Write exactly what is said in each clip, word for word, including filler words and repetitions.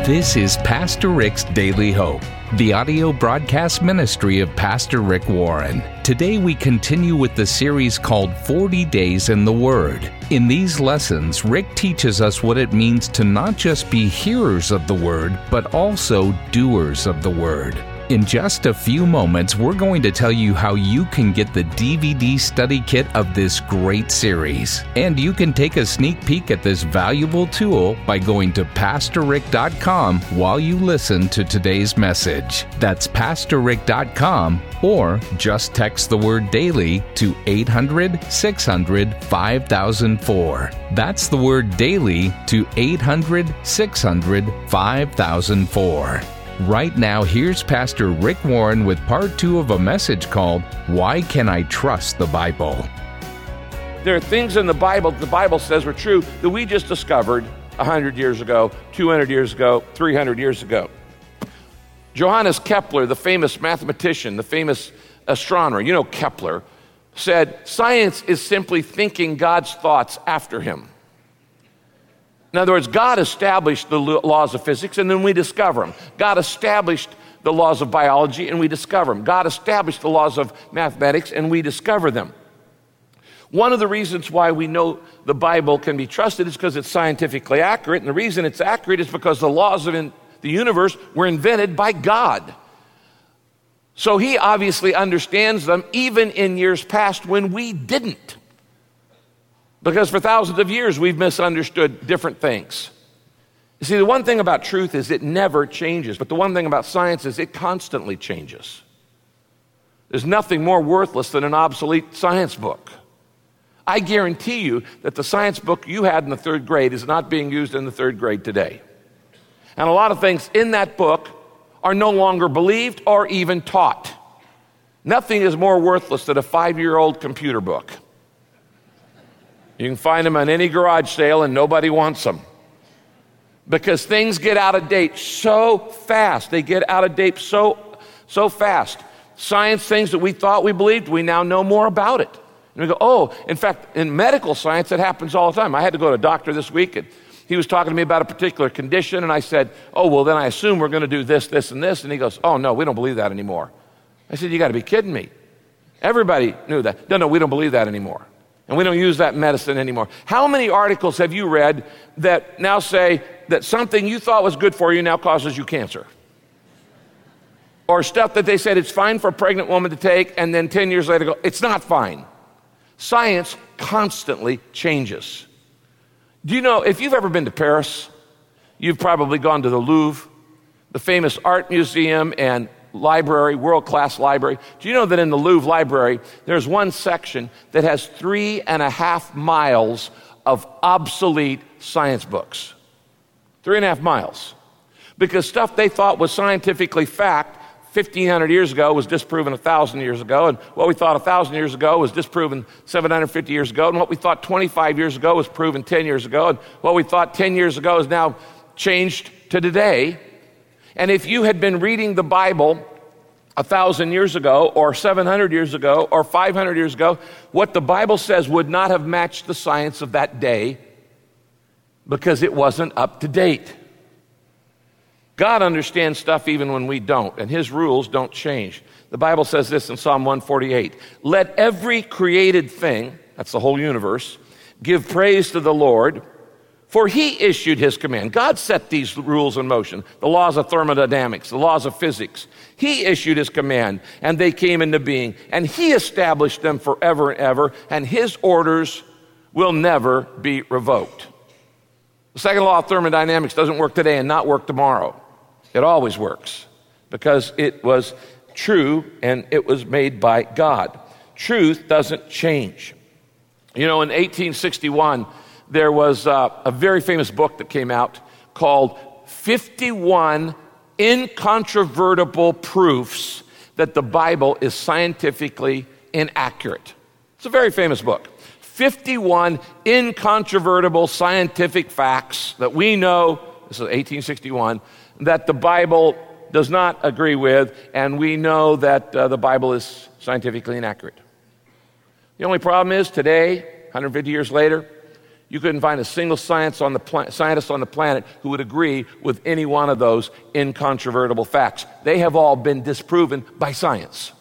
This is Pastor Rick's Daily Hope, the audio broadcast ministry of Pastor Rick Warren. Today we continue with the series called forty days in the Word. In these lessons, Rick teaches us what it means to not just be hearers of the Word, but also doers of the Word. In just a few moments, we're going to tell you how you can get the D V D study kit of this great series. And you can take a sneak peek at this valuable tool by going to pastor rick dot com while you listen to today's message. That's pastor rick dot com, or just text the word DAILY to eight hundred, six hundred, five thousand four. That's the word DAILY to eight hundred, six hundred, five thousand four. Right now, here's Pastor Rick Warren with part two of a message called, Why Can I Trust the Bible? There are things in the Bible that the Bible says were true that we just discovered one hundred years ago, two hundred years ago, three hundred years ago. Johannes Kepler, the famous mathematician, the famous astronomer, you know Kepler, said, science is simply thinking God's thoughts after him. In other words, God established the laws of physics, and then we discover them. God established the laws of biology, and we discover them. God established the laws of mathematics, and we discover them. One of the reasons why we know the Bible can be trusted is because it's scientifically accurate, and the reason it's accurate is because the laws of in, the universe were invented by God. So he obviously understands them even in years past when we didn't. Because for thousands of years, we've misunderstood different things. You see, the one thing about truth is it never changes, but the one thing about science is it constantly changes. There's nothing more worthless than an obsolete science book. I guarantee you that the science book you had in the third grade is not being used in the third grade today. And a lot of things in that book are no longer believed or even taught. Nothing is more worthless than a five-year-old computer book. You can find them on any garage sale and nobody wants them. Because things get out of date so fast. They get out of date so, so fast. Science, things that we thought we believed, we now know more about it. And we go, oh, in fact, in medical science, it happens all the time. I had to go to a doctor this week, and he was talking to me about a particular condition, and I said, oh, well, then I assume we're going to do this, this, and this. And he goes, oh, no, we don't believe that anymore. I said, you got to be kidding me. Everybody knew that. No, no, we don't believe that anymore. And we don't use that medicine anymore. How many articles have you read that now say that something you thought was good for you now causes you cancer? Or stuff that they said it's fine for a pregnant woman to take, and then ten years later go, it's not fine. Science constantly changes. Do you know, if you've ever been to Paris, you've probably gone to the Louvre, the famous art museum and library, world-class library. Do you know that in the Louvre Library, there's one section that has three and a half miles of obsolete science books? Three and a half miles. Because stuff they thought was scientifically fact fifteen hundred years ago was disproven one thousand years ago, and what we thought one thousand years ago was disproven seven hundred fifty years ago, and what we thought twenty-five years ago was proven ten years ago, and what we thought ten years ago is now changed to today. And if you had been reading the Bible a thousand years ago, or seven hundred years ago, or five hundred years ago, what the Bible says would not have matched the science of that day because it wasn't up to date. God understands stuff even when we don't, and his rules don't change. The Bible says this in Psalm one forty-eight, let every created thing, that's the whole universe, give praise to the Lord, for he issued his command. God set these rules in motion, the laws of thermodynamics, the laws of physics. He issued his command, and they came into being, and he established them forever and ever, and his orders will never be revoked. The second law of thermodynamics doesn't work today and not work tomorrow. It always works because it was true and it was made by God. Truth doesn't change. You know, in eighteen sixty-one, there was uh, a very famous book that came out called fifty-one Incontrovertible Proofs that the Bible is scientifically inaccurate. It's a very famous book. fifty-one incontrovertible scientific facts that we know, this is eighteen sixty-one, that the Bible does not agree with, and we know that uh, the Bible is scientifically inaccurate. The only problem is today, one hundred fifty years later, You couldn't find a single science on the pla- scientist on the planet who would agree with any one of those incontrovertible facts. They have all been disproven by science.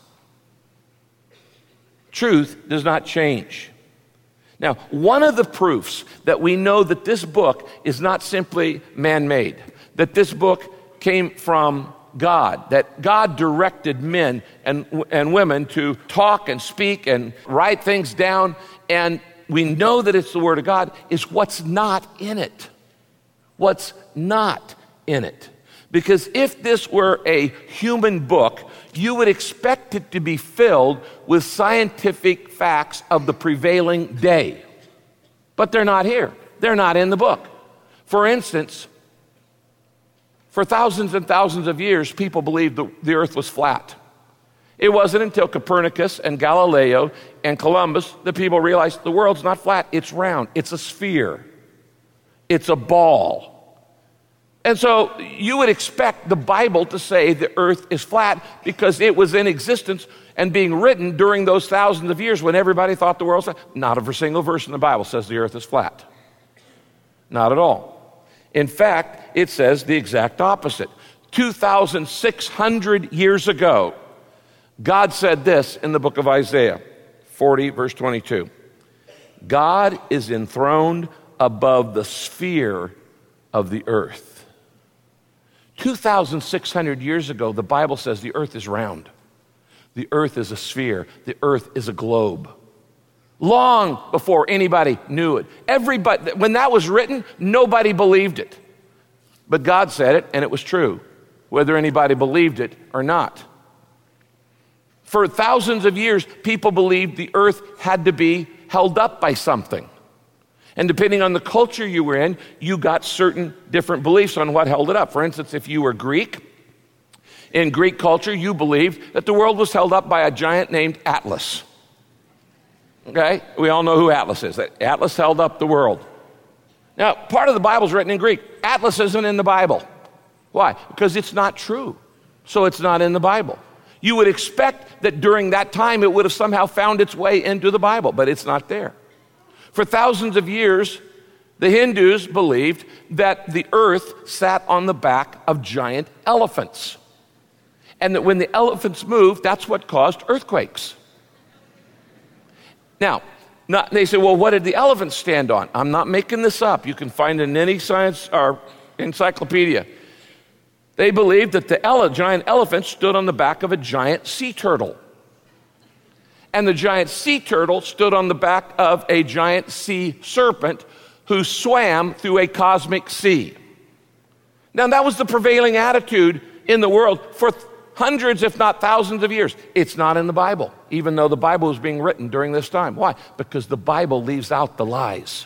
Truth does not change. Now, one of the proofs that we know that this book is not simply man-made, that this book came from God, that God directed men and, and women to talk and speak and write things down, and we know that it's the Word of God, is what's not in it. What's not in it. Because if this were a human book, you would expect it to be filled with scientific facts of the prevailing day. But they're not here. They're not in the book. For instance, for thousands and thousands of years, people believed the, the earth was flat. It wasn't until Copernicus and Galileo and Columbus that people realized the world's not flat, it's round, it's a sphere, it's a ball. And so you would expect the Bible to say the earth is flat because it was in existence and being written during those thousands of years when everybody thought the world was flat. Not a single verse in the Bible says the earth is flat. Not at all. In fact, it says the exact opposite. two thousand six hundred years ago, God said this in the book of Isaiah forty, verse twenty-two. God is enthroned above the sphere of the earth. two thousand six hundred years ago, the Bible says the earth is round. The earth is a sphere. The earth is a globe. Long before anybody knew it. Everybody, when that was written, nobody believed it. But God said it, and it was true, whether anybody believed it or not. For thousands of years, people believed the earth had to be held up by something. And depending on the culture you were in, you got certain different beliefs on what held it up. For instance, if you were Greek, in Greek culture, you believed that the world was held up by a giant named Atlas. Okay? We all know who Atlas is. That Atlas held up the world. Now, part of the Bible is written in Greek. Atlas isn't in the Bible. Why? Because it's not true. So it's not in the Bible. You would expect that during that time it would have somehow found its way into the Bible, but it's not there. For thousands of years, the Hindus believed that the earth sat on the back of giant elephants. And that when the elephants moved, that's what caused earthquakes. Now, not, they say, well, what did the elephants stand on? I'm not making this up. You can find it in any science or encyclopedia. They believed that the ele- giant elephant stood on the back of a giant sea turtle. And the giant sea turtle stood on the back of a giant sea serpent who swam through a cosmic sea. Now, that was the prevailing attitude in the world for hundreds, if not thousands of years. It's not in the Bible, even though the Bible was being written during this time. Why? Because the Bible leaves out the lies.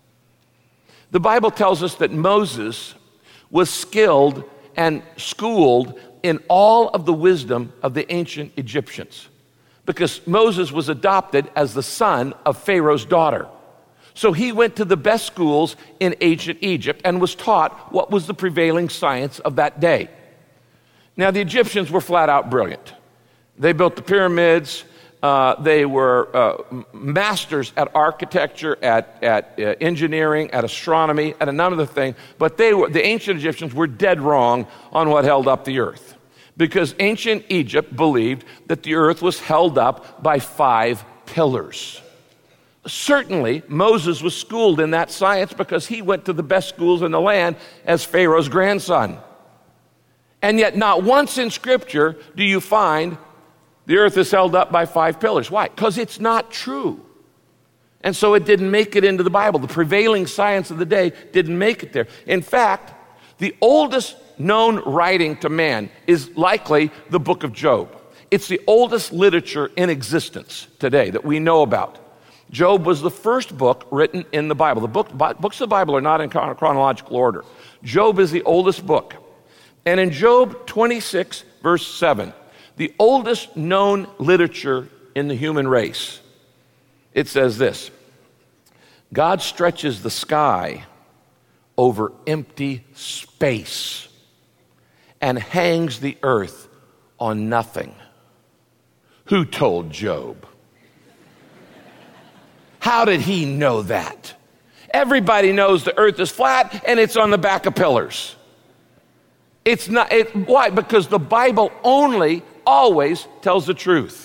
The Bible tells us that Moses was skilled and schooled in all of the wisdom of the ancient Egyptians, because Moses was adopted as the son of Pharaoh's daughter. So he went to the best schools in ancient Egypt and was taught what was the prevailing science of that day. Now, the Egyptians were flat out brilliant. They built the pyramids. Uh, they were uh, masters at architecture, at, at uh, engineering, at astronomy, at a number of things. But they were, the ancient Egyptians were dead wrong on what held up the earth, because ancient Egypt believed that the earth was held up by five pillars. Certainly, Moses was schooled in that science because he went to the best schools in the land as Pharaoh's grandson. And yet not once in Scripture do you find the earth is held up by five pillars. Why? Because it's not true. And so it didn't make it into the Bible. The prevailing science of the day didn't make it there. In fact, the oldest known writing to man is likely the book of Job. It's the oldest literature in existence today that we know about. Job was the first book written in the Bible. The book, books of the Bible are not in chronological order. Job is the oldest book. And in Job twenty-six, verse seven, the oldest known literature in the human race, it says this: God stretches the sky over empty space and hangs the earth on nothing. Who told Job? How did he know that? Everybody knows the earth is flat and it's on the back of pillars. It's not, it, why? Because the Bible only, always tells the truth.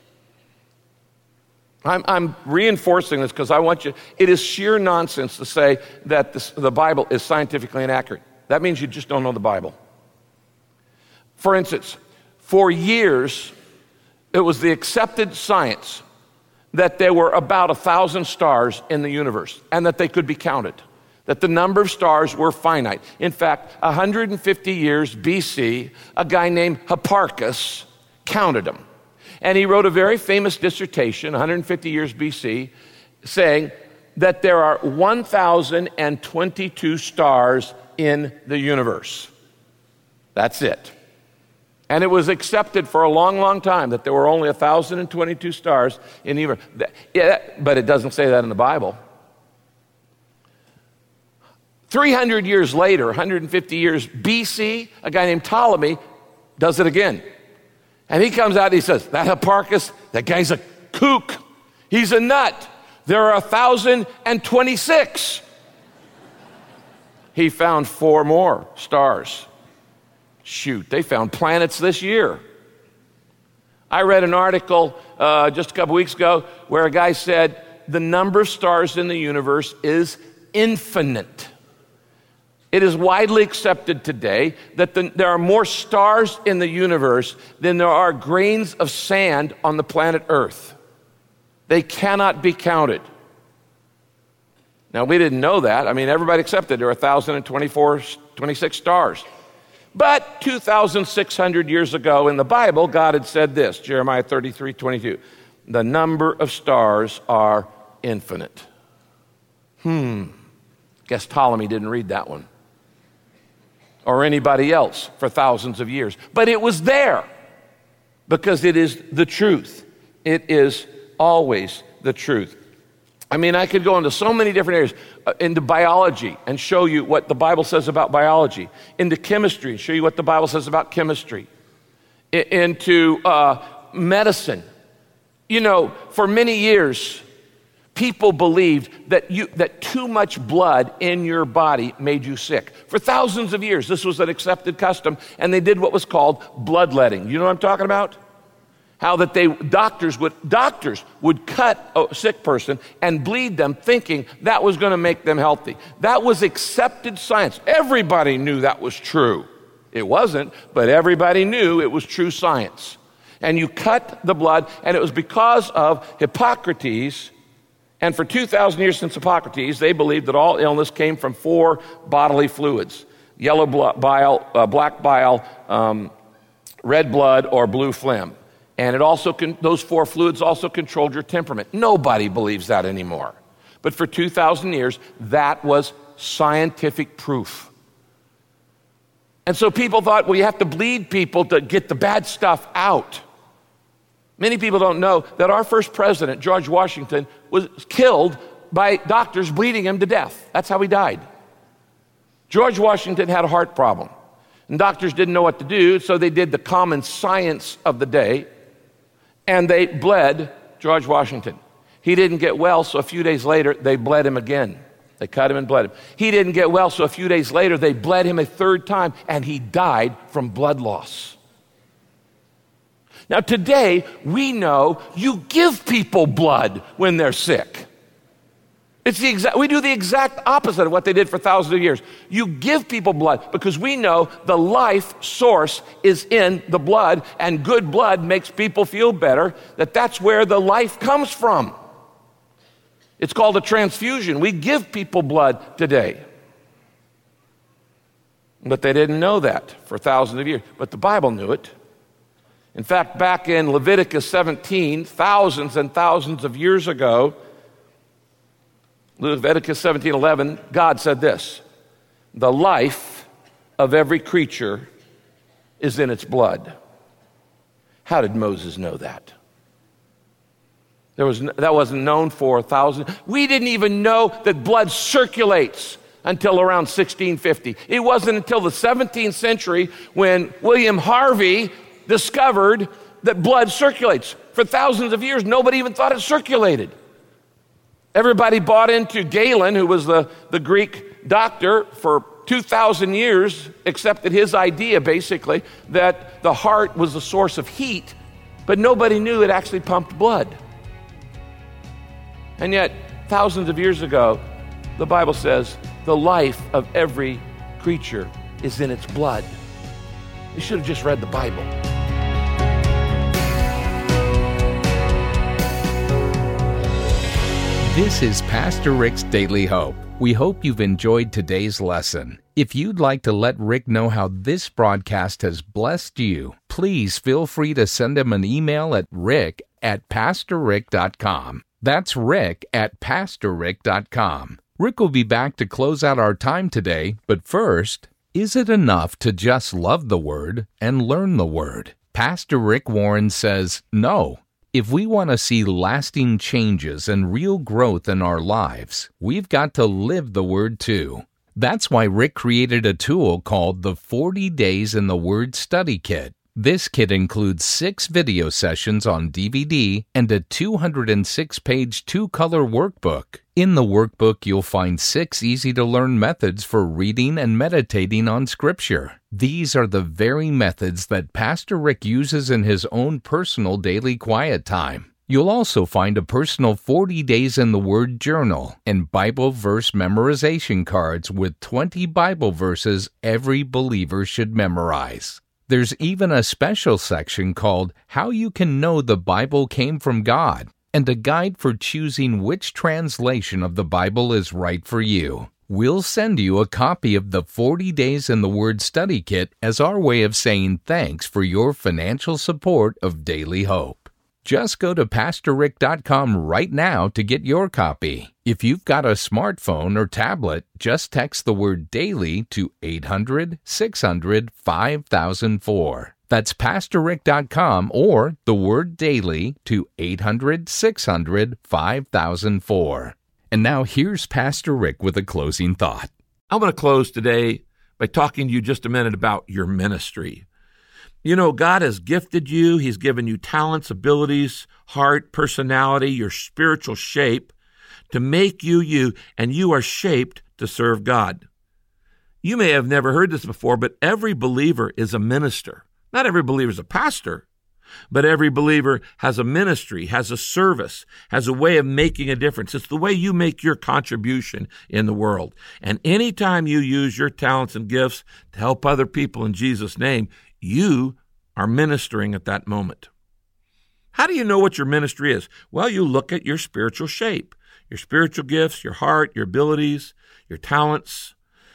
I'm, I'm reinforcing this because I want you, it is sheer nonsense to say that this, the Bible is scientifically inaccurate. That means you just don't know the Bible. For instance, for years, it was the accepted science that there were about a thousand stars in the universe and that they could be counted, that the number of stars were finite. In fact, one hundred fifty years B C, a guy named Hipparchus counted them. And he wrote a very famous dissertation, one hundred fifty years B C, saying that there are one thousand twenty-two stars in the universe. That's it. And it was accepted for a long, long time that there were only one thousand twenty-two stars in the universe. Yeah, but it doesn't say that in the Bible. three hundred years later, one hundred fifty years B C, a guy named Ptolemy does it again. And he comes out and he says, that Hipparchus, that guy's a kook. He's a nut. There are one thousand twenty-six. He found four more stars. Shoot, they found planets this year. I read an article uh, just a couple weeks ago where a guy said the number of stars in the universe is infinite. It is widely accepted today that the, there are more stars in the universe than there are grains of sand on the planet Earth. They cannot be counted. Now, we didn't know that. I mean, everybody accepted there are one thousand twenty-four, twenty-six stars. But two thousand six hundred years ago in the Bible, God had said this, Jeremiah thirty-three, twenty-two, the number of stars are infinite. Hmm, guess Ptolemy didn't read that one. Or anybody else for thousands of years. But it was there because it is the truth. It is always the truth. I mean, I could go into so many different areas, uh, into biology and show you what the Bible says about biology, into chemistry and show you what the Bible says about chemistry, I- into uh, medicine. You know, for many years, people believed that you that too much blood in your body made you sick. For thousands of years, this was an accepted custom, and they did what was called bloodletting. You know what I'm talking about? How that they doctors would doctors would cut a sick person and bleed them, thinking that was going to make them healthy. That was accepted science. Everybody knew that was true. It wasn't, but everybody knew it was true science. And you cut the blood, and it was because of Hippocrates. And for two thousand years since Hippocrates, they believed that all illness came from four bodily fluids: yellow blood, bile, uh, black bile, um, red blood, or blue phlegm. And it also con- those four fluids also controlled your temperament. Nobody believes that anymore. But for two thousand years, that was scientific proof. And so people thought, well, you have to bleed people to get the bad stuff out. Many people don't know that our first president, George Washington, was killed by doctors bleeding him to death. That's how he died. George Washington had a heart problem, and doctors didn't know what to do, so they did the common science of the day, and they bled George Washington. He didn't get well, so a few days later, they bled him again. They cut him and bled him. He didn't get well, so a few days later, they bled him a third time, and he died from blood loss. Now today, we know you give people blood when they're sick. It's the exact, we do the exact opposite of what they did for thousands of years. You give people blood because we know the life source is in the blood, and good blood makes people feel better, that that's where the life comes from. It's called a transfusion. We give people blood today. But they didn't know that for thousands of years. But the Bible knew it. In fact, back in Leviticus seventeen, thousands and thousands of years ago, Leviticus seventeen eleven, God said this: the life of every creature is in its blood. How did Moses know that? There was, that wasn't known for a thousand. We didn't even know that blood circulates until around sixteen fifty. It wasn't until the seventeenth century when William Harvey discovered that blood circulates. For thousands of years, nobody even thought it circulated. Everybody bought into Galen, who was the, the Greek doctor for two thousand years, accepted his idea, basically, that the heart was the source of heat, but nobody knew it actually pumped blood. And yet, thousands of years ago, the Bible says the life of every creature is in its blood. You should have just read the Bible. This is Pastor Rick's Daily Hope. We hope you've enjoyed today's lesson. If you'd like to let Rick know how this broadcast has blessed you, please feel free to send him an email at rick at pastor rick dot com. That's rick at pastor rick dot com. Rick will be back to close out our time today, but first, is it enough to just love the Word and learn the Word? Pastor Rick Warren says no. If we want to see lasting changes and real growth in our lives, we've got to live the Word too. That's why Rick created a tool called the forty days in the Word Study Kit. This kit includes six video sessions on D V D and a two hundred six page two-color workbook. In the workbook, you'll find six easy-to-learn methods for reading and meditating on Scripture. These are the very methods that Pastor Rick uses in his own personal daily quiet time. You'll also find a personal forty days in the Word journal and Bible verse memorization cards with twenty Bible verses every believer should memorize. There's even a special section called How You Can Know the Bible Came from God, and a guide for choosing which translation of the Bible is right for you. We'll send you a copy of the forty days in the Word Study Kit as our way of saying thanks for your financial support of Daily Hope. Just go to pastor rick dot com right now to get your copy. If you've got a smartphone or tablet, just text the word DAILY to eight hundred, six hundred, five thousand four. That's pastor rick dot com or the word DAILY to eight hundred, six hundred, five thousand four. And now here's Pastor Rick with a closing thought. I'm going to close today by talking to you just a minute about your ministry. You know, God has gifted you. He's given you talents, abilities, heart, personality, your spiritual shape to make you you, and you are shaped to serve God. You may have never heard this before, but every believer is a minister. Not every believer is a pastor, but every believer has a ministry, has a service, has a way of making a difference. It's the way you make your contribution in the world. And anytime you use your talents and gifts to help other people in Jesus' name, you are ministering at that moment. How do you know what your ministry is? Well, you look at your spiritual shape, your spiritual gifts, your heart, your abilities, your talents,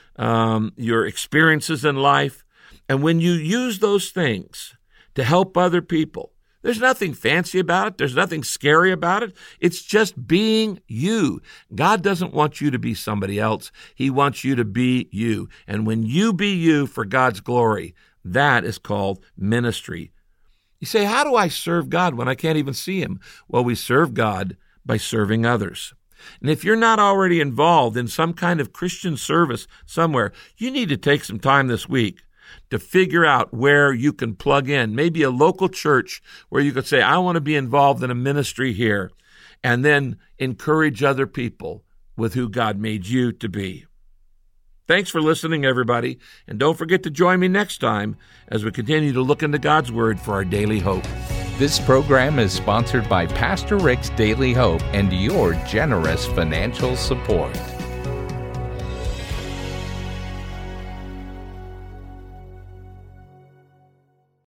um, your experiences in life. And when you use those things to help other people, there's nothing fancy about it. There's nothing scary about it. It's just being you. God doesn't want you to be somebody else. He wants you to be you. And when you be you for God's glory, that is called ministry. You say, how do I serve God when I can't even see Him? Well, we serve God by serving others. And if you're not already involved in some kind of Christian service somewhere, you need to take some time this week to figure out where you can plug in. Maybe a local church where you could say, I want to be involved in a ministry here, and then encourage other people with who God made you to be. Thanks for listening, everybody, and don't forget to join me next time as we continue to look into God's Word for our daily hope. This program is sponsored by Pastor Rick's Daily Hope and your generous financial support.